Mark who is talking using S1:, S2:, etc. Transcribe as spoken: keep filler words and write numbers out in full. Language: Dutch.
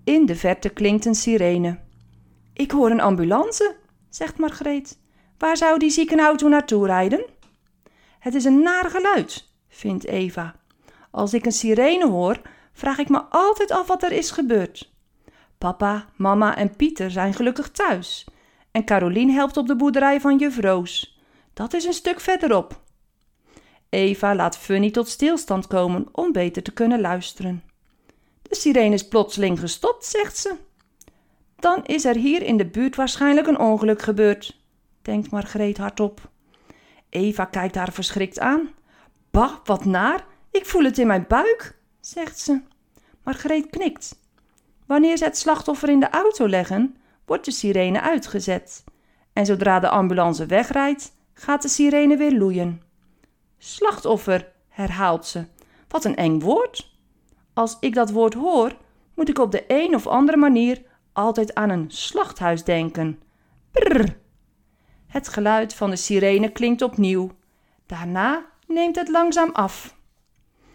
S1: In de verte klinkt een sirene. Ik hoor een ambulance, zegt Margreet. Waar zou die ziekenauto naartoe rijden? Het is een naar geluid, vindt Eva. Als ik een sirene hoor, vraag ik me altijd af wat er is gebeurd. Papa, mama en Pieter zijn gelukkig thuis. En Carolien helpt op de boerderij van juf Roos. Dat is een stuk verderop. Eva laat Funny tot stilstand komen om beter te kunnen luisteren. De sirene is plotseling gestopt, zegt ze. Dan is er hier in de buurt waarschijnlijk een ongeluk gebeurd, denkt Margreet hardop. Eva kijkt haar verschrikt aan. Bah, wat naar, ik voel het in mijn buik, zegt ze. Margreet knikt. Wanneer ze het slachtoffer in de auto leggen, wordt de sirene uitgezet. En zodra de ambulance wegrijdt, gaat de sirene weer loeien. Slachtoffer, herhaalt ze. Wat een eng woord. Als ik dat woord hoor, moet ik op de een of andere manier altijd aan een slachthuis denken. Brrr. Het geluid van de sirene klinkt opnieuw. Daarna neemt het langzaam af.